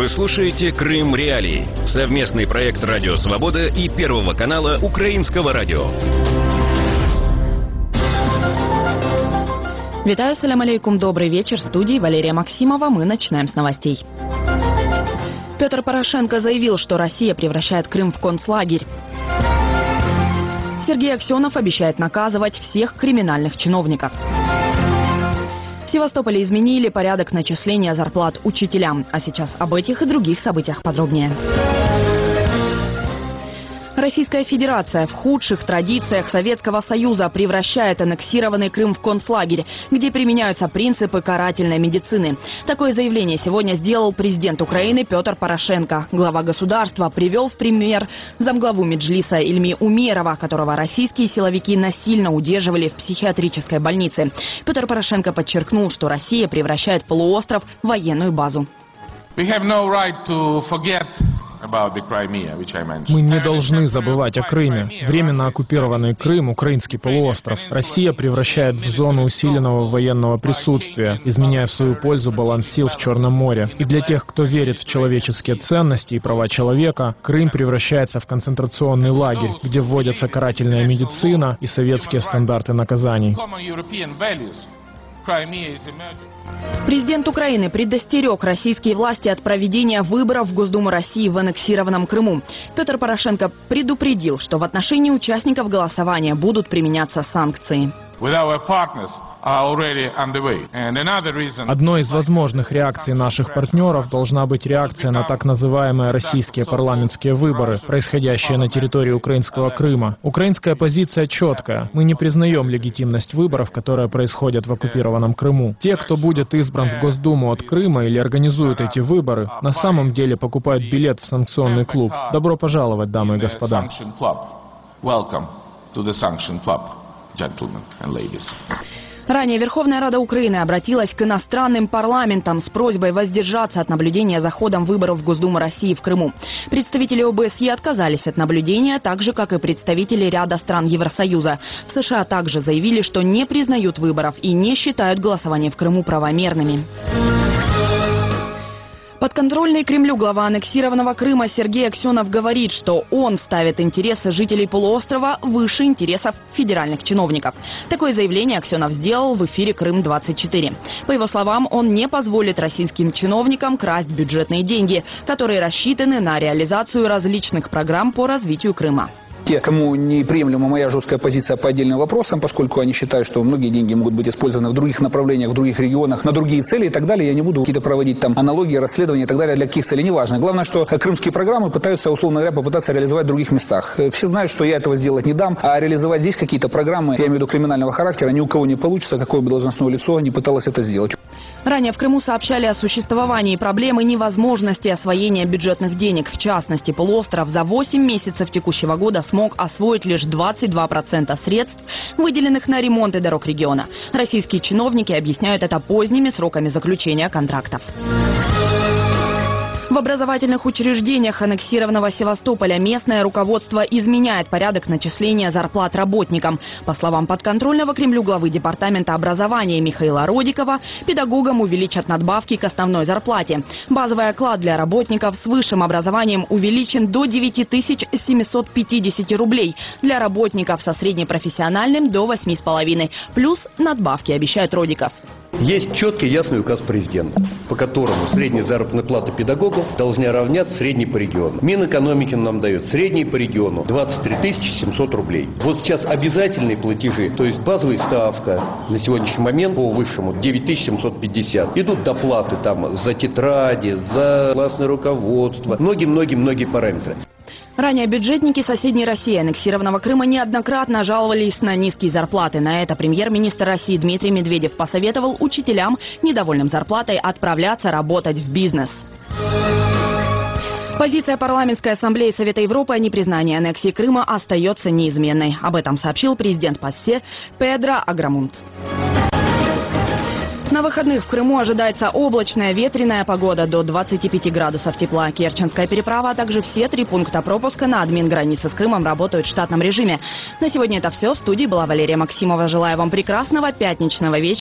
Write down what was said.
Вы слушаете «Крым Реалии» — совместный проект «Радио Свобода» и Первого канала Украинского радио. Витаю, салям алейкум, добрый вечер. В студии Валерия Максимова. Мы начинаем с новостей. Петр Порошенко заявил, что Россия превращает Крым в концлагерь. Сергей Аксенов обещает наказывать всех криминальных чиновников. В Севастополе изменили порядок начисления зарплат учителям. А сейчас об этих и других событиях подробнее. Российская Федерация в худших традициях Советского Союза превращает аннексированный Крым в концлагерь, где применяются принципы карательной медицины. Такое заявление сегодня сделал президент Украины Петр Порошенко. Глава государства привел в пример замглаву Меджлиса Ильми Умерова, которого российские силовики насильно удерживали в психиатрической больнице. Петр Порошенко подчеркнул, что Россия превращает полуостров в военную базу. Мы не должны забывать о Крыме. Временно оккупированный Крым, украинский полуостров, Россия превращает в зону усиленного военного присутствия, изменяя в свою пользу баланс сил в Черном море. И для тех, кто верит в человеческие ценности и права человека, Крым превращается в концентрационный лагерь, где вводятся карательная медицина и советские стандарты наказаний. Президент Украины предостерег российские власти от проведения выборов в Госдуму России в аннексированном Крыму. Петр Порошенко предупредил, что в отношении участников голосования будут применяться санкции. Одной из возможных реакций наших партнеров должна быть реакция на так называемые российские парламентские выборы, происходящие на территории украинского Крыма. Украинская позиция четкая. Мы не признаем легитимность выборов, которые происходят в оккупированном Крыму. Те, кто будет избран в Госдуму от Крыма или организуют эти выборы, на самом деле покупают билет в санкционный клуб. Добро пожаловать, дамы и господа. Ранее Верховная Рада Украины обратилась к иностранным парламентам с просьбой воздержаться от наблюдения за ходом выборов в Госдуму России в Крыму. Представители ОБСЕ отказались от наблюдения, так же, как и представители ряда стран Евросоюза. В США также заявили, что не признают выборов и не считают голосование в Крыму правомерными. Подконтрольный Кремлю глава аннексированного Крыма Сергей Аксенов говорит, что он ставит интересы жителей полуострова выше интересов федеральных чиновников. Такое заявление Аксенов сделал в эфире «Крым-24». По его словам, он не позволит российским чиновникам красть бюджетные деньги, которые рассчитаны на реализацию различных программ по развитию Крыма. Те, кому неприемлема моя жесткая позиция по отдельным вопросам, поскольку они считают, что многие деньги могут быть использованы в других направлениях, в других регионах, на другие цели и так далее, я не буду какие-то проводить там аналогии, расследования и так далее, для каких целей, неважно. Главное, что крымские программы пытаются, условно говоря, попытаться реализовать в других местах. Все знают, что я этого сделать не дам, а реализовать здесь какие-то программы, я имею в виду криминального характера, ни у кого не получится, какое бы должностное лицо не пыталось это сделать. Ранее в Крыму сообщали о существовании проблемы невозможности освоения бюджетных денег. В частности, полуостров за 8 месяцев текущего года смог освоить лишь 22% средств, выделенных на ремонты дорог региона. Российские чиновники объясняют это поздними сроками заключения контрактов. В образовательных учреждениях аннексированного Севастополя местное руководство изменяет порядок начисления зарплат работникам. По словам подконтрольного Кремлю главы Департамента образования Михаила Родикова, педагогам увеличат надбавки к основной зарплате. Базовый оклад для работников с высшим образованием увеличен до 9750 рублей. Для работников со среднепрофессиональным до 8,5. Плюс надбавки, обещает Родиков. Есть четкий ясный указ президента, по которому средняя заработная плата педагогов должна равняться средней по региону. Минэкономики нам дает средней по региону 23 700 рублей. Вот сейчас обязательные платежи, то есть базовая ставка на сегодняшний момент по высшему 9750. Идут доплаты там за тетради, за классное руководство, многие параметры. Ранее бюджетники соседней России аннексированного Крыма неоднократно жаловались на низкие зарплаты. На это премьер-министр России Дмитрий Медведев посоветовал учителям, недовольным зарплатой, отправляться работать в бизнес. Позиция парламентской ассамблеи Совета Европы о непризнании аннексии Крыма остается неизменной. Об этом сообщил президент ПАСЕ Педро Аграмунт. На выходных в Крыму ожидается облачная ветреная погода до 25 градусов тепла. Керченская переправа, а также все 3 пункта пропуска на админгранице с Крымом работают в штатном режиме. На сегодня это все. В студии была Валерия Максимова. Желаю вам прекрасного пятничного вечера.